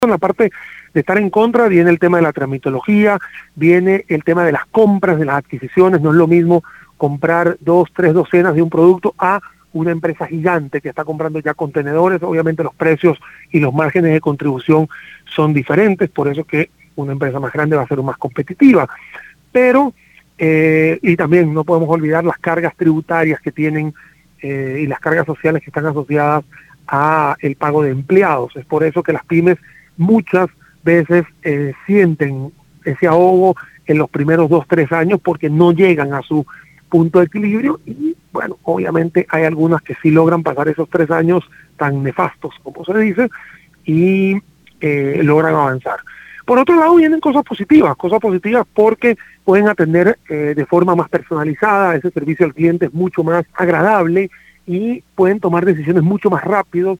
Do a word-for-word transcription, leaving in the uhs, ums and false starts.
En la parte de estar en contra viene el tema de la tramitología, viene el tema de las compras, de las adquisiciones. No es lo mismo comprar dos, tres docenas de un producto a una empresa gigante que está comprando ya contenedores. Obviamente los precios y los márgenes de contribución son diferentes, por eso que una empresa más grande va a ser más competitiva. Pero, eh, y también no podemos olvidar las cargas tributarias que tienen eh, y las cargas sociales que están asociadas a el pago de empleados. Es por eso que las pymes muchas veces eh, sienten ese ahogo en los primeros dos, tres años porque no llegan a su punto de equilibrio y, bueno, obviamente hay algunas que sí logran pasar esos tres años tan nefastos, como se dice, y eh, logran avanzar. Por otro lado vienen cosas positivas, cosas positivas porque pueden atender eh, de forma más personalizada, ese servicio al cliente es mucho más agradable y pueden tomar decisiones mucho más rápido